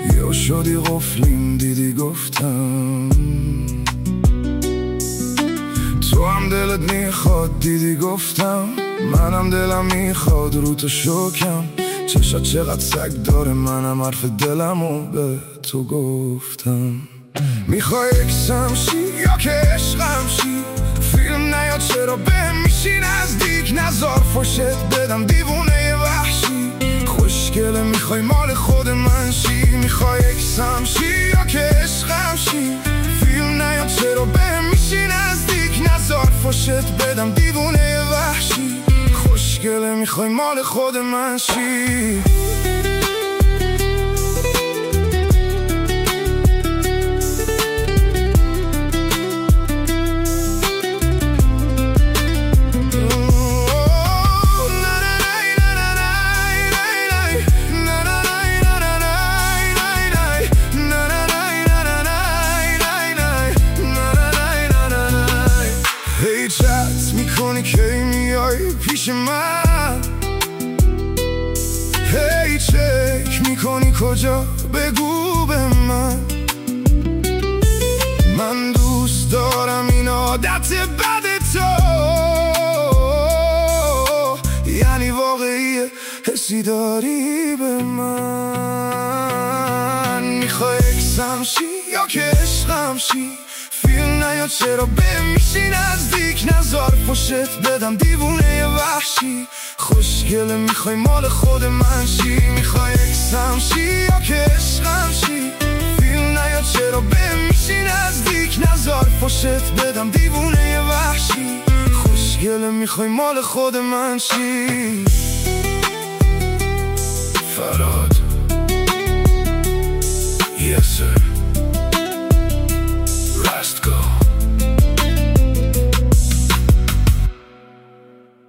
یا شدی قفلیم دیدی گفتم تو هم دلت میخواد دیدی گفتم منم دلم میخواد رو تو شکم چشات چقدر سگ داره منم حرف دلمو به تو گفتم میخوای اکسم شی یا که عشقم شی فیلم نیا چرا بهم میشی نزدیک نزار فشت بدم دیوونه وحشی خوشگله میخوای مال خود من شی میخوای اکسم شی یا که عشقم شی فیلم نیا چرا بهم میشی نزدیک نزار فشت بدم دیوونه وحشی خوشگله میخوای مال خود من شی میکنی که میای پیش من هی چک میکنی کجا بگو به من دوست دارم این عادت بد تو یعنی واقعیه حسی داری به من میخوای اکسم شی یا که عشقم شی فیلم نیا چرا بهم میشی نزدیک نزار پشت بدم دیوونه وحشی خوشگله میخوای مال خود من شی میخوای اکسم شی یا که عشقم شی فیلم نیا چرا بهم میشی نزدیک نزار پشت بدم دیوونه وحشی خوشگله میخوای مال خود من شی فراد Yes sir